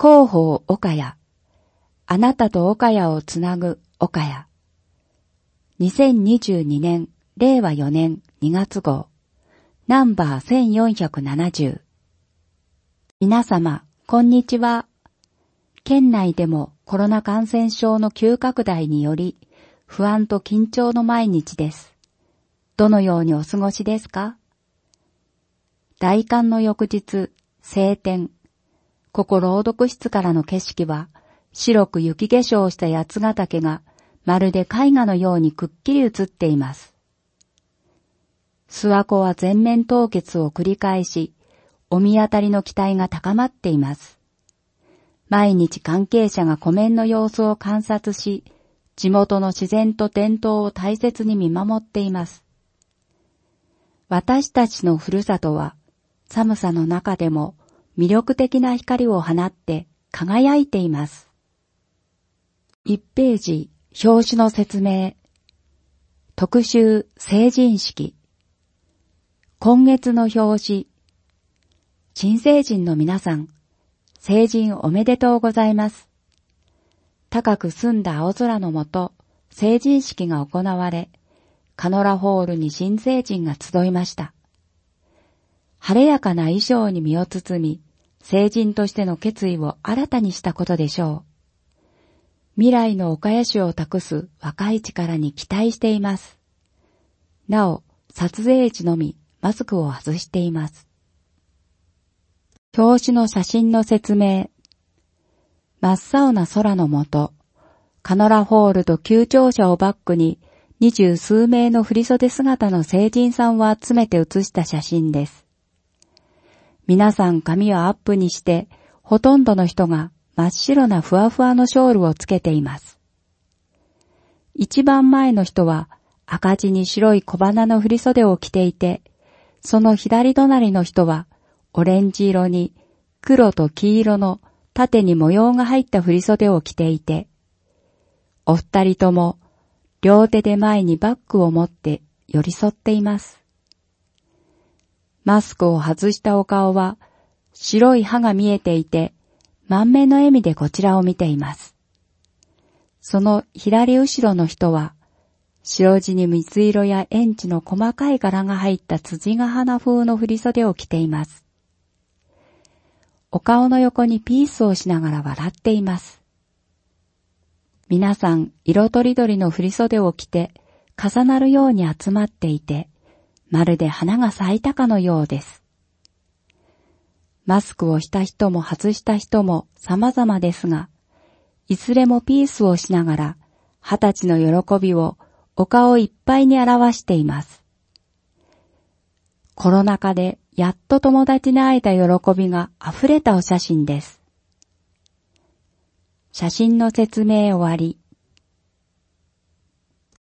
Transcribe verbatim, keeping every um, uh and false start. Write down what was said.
広報岡谷、あなたと岡谷をつなぐ岡谷。にせんにじゅうにねんれいわよねんにがつ号、ナンバーせんよんひゃくななじゅう。皆様、こんにちは。県内でもコロナ感染症の急拡大により、不安と緊張の毎日です。どのようにお過ごしですか？大寒の翌日、晴天。ここ朗読室からの景色は、白く雪化粧した八ヶ岳が、まるで絵画のようにくっきり映っています。諏訪湖は全面凍結を繰り返し、お見当たりの期待が高まっています。毎日関係者が湖面の様子を観察し、地元の自然と伝統を大切に見守っています。私たちのふるさとは、寒さの中でも魅力的な光を放って輝いています。いちページ、表紙の説明。特集、成人式。今月の表紙。新成人の皆さん、成人おめでとうございます。高く澄んだ青空の下、成人式が行われ、カノラホールに新成人が集いました。晴れやかな衣装に身を包み、成人としての決意を新たにしたことでしょう。未来の岡谷市を託す若い力に期待しています。なお、撮影時のみマスクを外しています。表紙の写真の説明。真っ青な空の下、カノラホールと旧庁舎をバックに二十数名の振袖姿の成人さんを集めて写した写真です。皆さん髪をアップにして、ほとんどの人が真っ白なふわふわのショールをつけています。一番前の人は赤地に白い小花の振袖を着ていて、その左隣の人はオレンジ色に黒と黄色の縦に模様が入った振袖を着ていて、お二人とも両手で前にバッグを持って寄り添っています。マスクを外したお顔は白い歯が見えていて、満面の笑みでこちらを見ています。その左後ろの人は、白地に水色やエンチの細かい柄が入った辻ヶ花風の振袖を着ています。お顔の横にピースをしながら笑っています。皆さん色とりどりの振袖を着て重なるように集まっていて、まるで花が咲いたかのようです。マスクをした人も外した人も様々ですが、いずれもピースをしながら二十歳の喜びをお顔いっぱいに表しています。コロナ禍でやっと友達に会えた喜びが溢れたお写真です。写真の説明終わり。